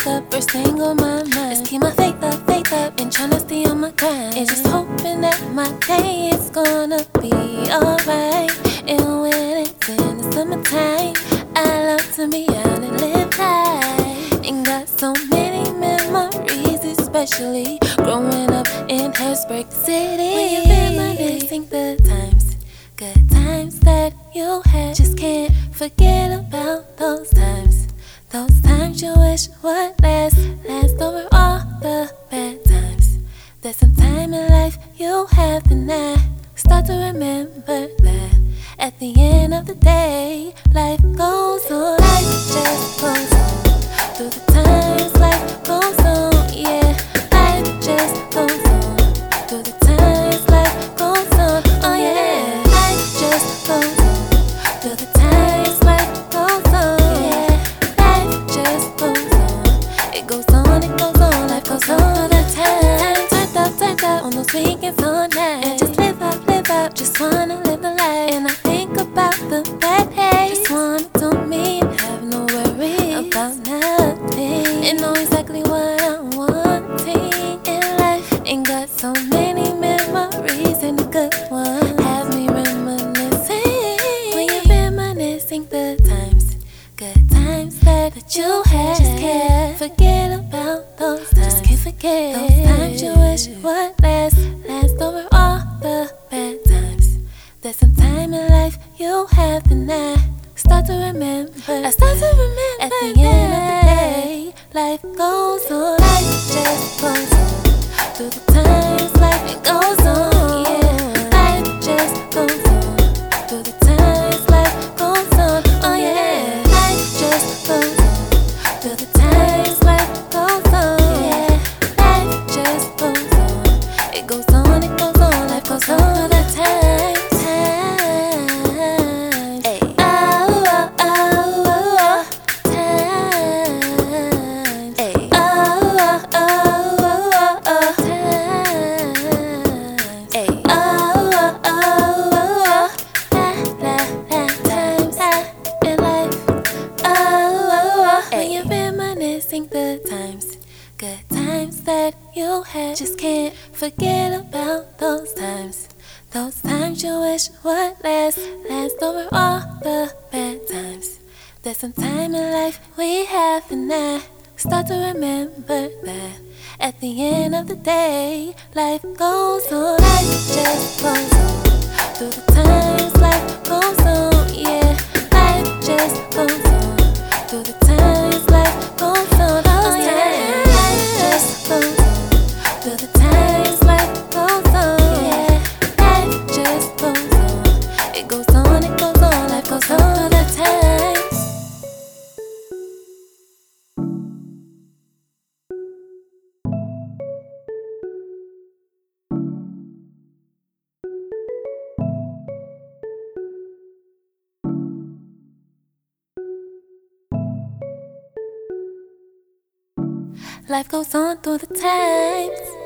up, first thing on my mind. Let's keep my faith up, and tryna stay on my grind. And just hoping that my day is gonna be alright. And when it's in the summertime, I love to be out and live life. And got so many memories, especially growing up in Harrisburg City. When you reminiscing the times, good times that you had, just can't forget about those times. Those times you wish would last over all the bad times. There's some time in life you have to not start to remember that at the end of the day, life goes on. Life just goes on. Through the times, life goes on. Yeah, life just goes on. Through the times, life goes on. Oh yeah, life just goes on. Through the times, life goes on. Yeah, life just goes on. It goes on, life goes on. All the time, turned up on those weekends all night. And just live up, just wanna live the life. And I think about the bad days. Just wanna do me and have no worry about nothing. And know exactly what I'm wanting in life. And got so many memories and the good ones have me reminiscing. When you're reminiscing the times, good times that you had, just can't forget about those times. Just can't forget those times you wish would last over all the bad times. There's some time in life you have to not start to remember. I start to remember at the end of the day, life goes on. Life just goes on. Through the times, life goes on. Yeah, life just goes on. Through the times, life goes on. Oh yeah, life just goes on. Through the times, life goes on. Yeah, life just goes on. It goes on, life goes on all the time. Ay. Oh, oh, oh, oh, time. Ay. Oh, oh, oh, oh, oh, time. Ay. Oh, oh, oh, oh, la, times in life. Oh, when you're reminiscing the times, good times that you had, just can't forget about those times. Those times you wish would last over all the bad times. There's some time in life we have to not start to remember that at the end of the day, life goes on. Life just goes on. Through the times, life goes on. Yeah, life just goes on. Through the times, life goes on. Oh yeah, life just goes on. Through the times, life goes on. Yeah, life just goes on. It goes on, life goes on all the time. Life goes on through the times.